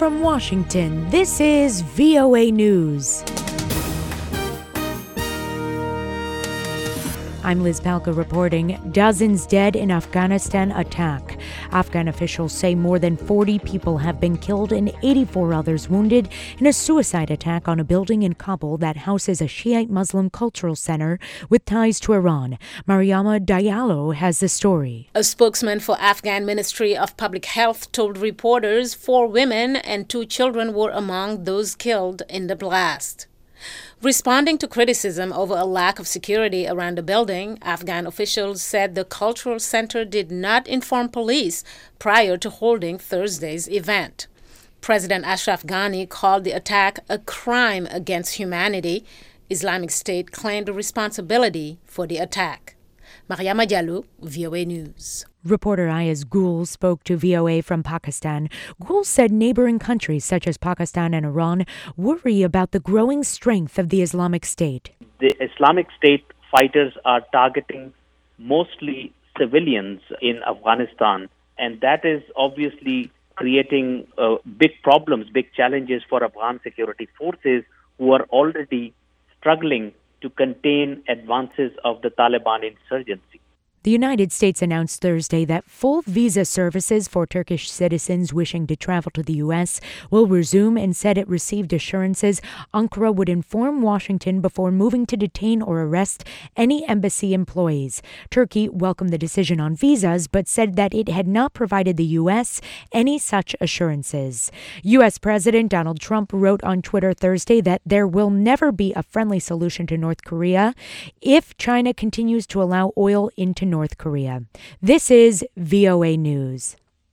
from Washington, this is VOA News. I'm Liz Palka reporting. Dozens dead in Afghanistan attack. Afghan officials say more than 40 people have been killed and 84 others wounded in a suicide attack on a building in Kabul that houses a Shiite Muslim cultural center with ties to Iran. Mariama Diallo has the story. A spokesman for Afghan Ministry of Public Health told reporters 4 women and 2 children were among those killed in the blast. Responding to criticism over a lack of security around the building, Afghan officials said the cultural center did not inform police prior to holding Thursday's event. President Ashraf Ghani called the attack a crime against humanity. Islamic State claimed responsibility for the attack. Mariama Diallo, VOA News. Reporter Ayaz Gul spoke to VOA from Pakistan. Gul said neighboring countries such as Pakistan and Iran worry about the growing strength of the Islamic State. The Islamic State fighters are targeting mostly civilians in Afghanistan, and that is obviously creating big problems, big challenges for Afghan security forces who are already struggling to contain advances of the Taliban insurgency. The United States announced Thursday that full visa services for Turkish citizens wishing to travel to the U.S. will resume and said it received assurances Ankara would inform Washington before moving to detain or arrest any embassy employees. Turkey welcomed the decision on visas but said that it had not provided the U.S. any such assurances. U.S. President Donald Trump wrote on Twitter Thursday that there will never be a friendly solution to North Korea if China continues to allow oil into North Korea. This is VOA News.